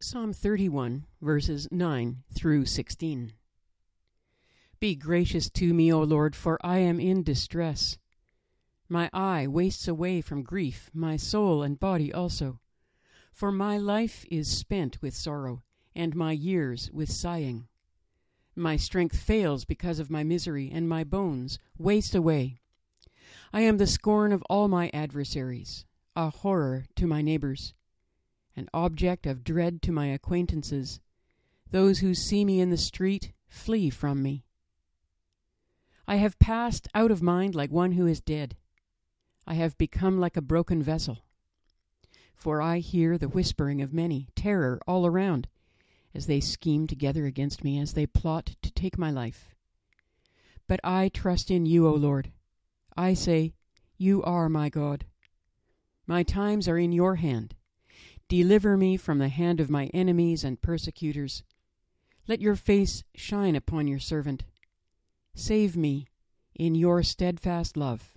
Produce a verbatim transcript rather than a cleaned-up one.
Psalm thirty-one, verses nine through sixteen. Be gracious to me, O Lord, for I am in distress. My eye wastes away from grief, my soul and body also. For my life is spent with sorrow, and my years with sighing. My strength fails because of my misery, and my bones waste away. I am the scorn of all my adversaries, a horror to my neighbors, an object of dread to my acquaintances. Those who see me in the street flee from me. I have passed out of mind like one who is dead. I have become like a broken vessel. For I hear the whispering of many, terror all around, as they scheme together against me, as they plot to take my life. But I trust in you, O Lord. I say, you are my God. My times are in your hand. Deliver me from the hand of my enemies and persecutors. Let your face shine upon your servant. Save me in your steadfast love.